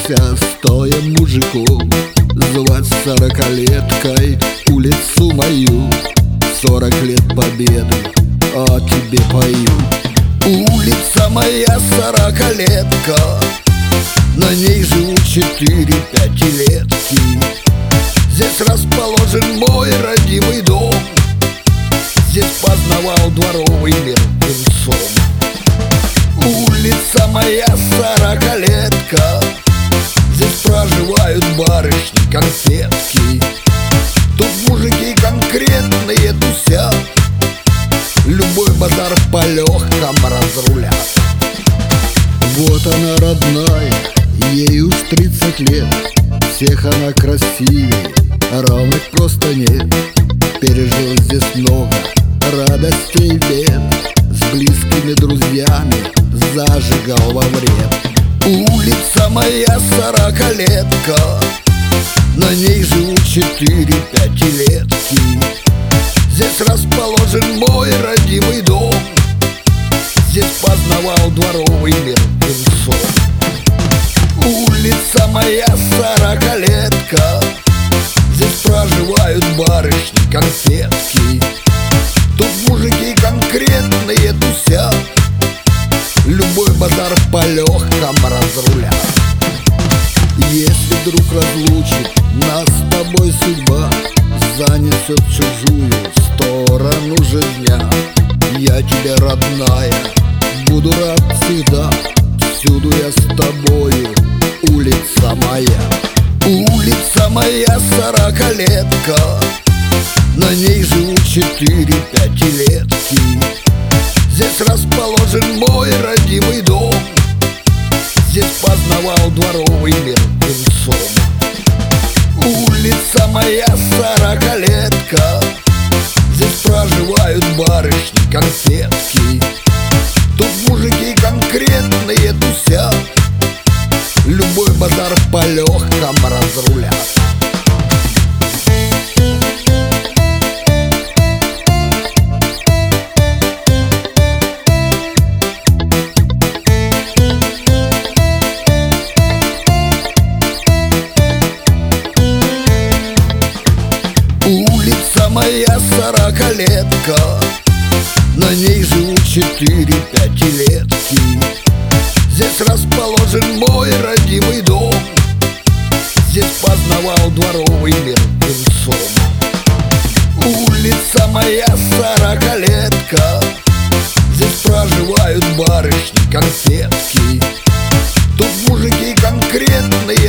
Боишься, стоя мужиком, звать сорокалеткой улицу мою. 40 лет победы, а тебе пою. Улица моя сорокалетка, на ней живут 4 пятилетки. Здесь расположен мой родимый дом, здесь познавал дворовый мир певцом. Улица моя сорокалетка, здесь проживают барышни, конфетки. Тут мужики конкретные тусят, любой базар по легком разрулят. Вот она родная, ей уж 30 лет. Всех она красивее, равных просто нет. Пережил здесь много радостей и бед, с близкими друзьями зажигал во вред. Улица моя сорокалетка, на ней живут 4 пятилетки. Здесь расположен мой родимый дом, здесь познавал дворовый мир певцом. Улица моя сорокалетка, здесь проживают барышни, конфетки. Тут мужики конкретные тусят, любой базар по легком разрулят. Если вдруг разлучит нас с тобой судьба, занесет в чужую сторону жизня, я тебе, родная, буду рад всегда. Всюду я с тобою, улица моя. Улица моя сорокалетка, на ней живут 4 пятилетки. Здесь расположен мой родимый дом, здесь познавал дворовый мир певцом. Улица моя сорокалетка, здесь проживают барышни, конфетки. Тут мужики конкретные тусят, любой базар по легком разрулят. Улица моя сорокалетка, на ней живут 4 пятилетки. Здесь расположен мой родимый дом, здесь познавал дворовый мир певцом. Улица моя сорокалетка, здесь проживают барышни, конфетки. Тут мужики конкретные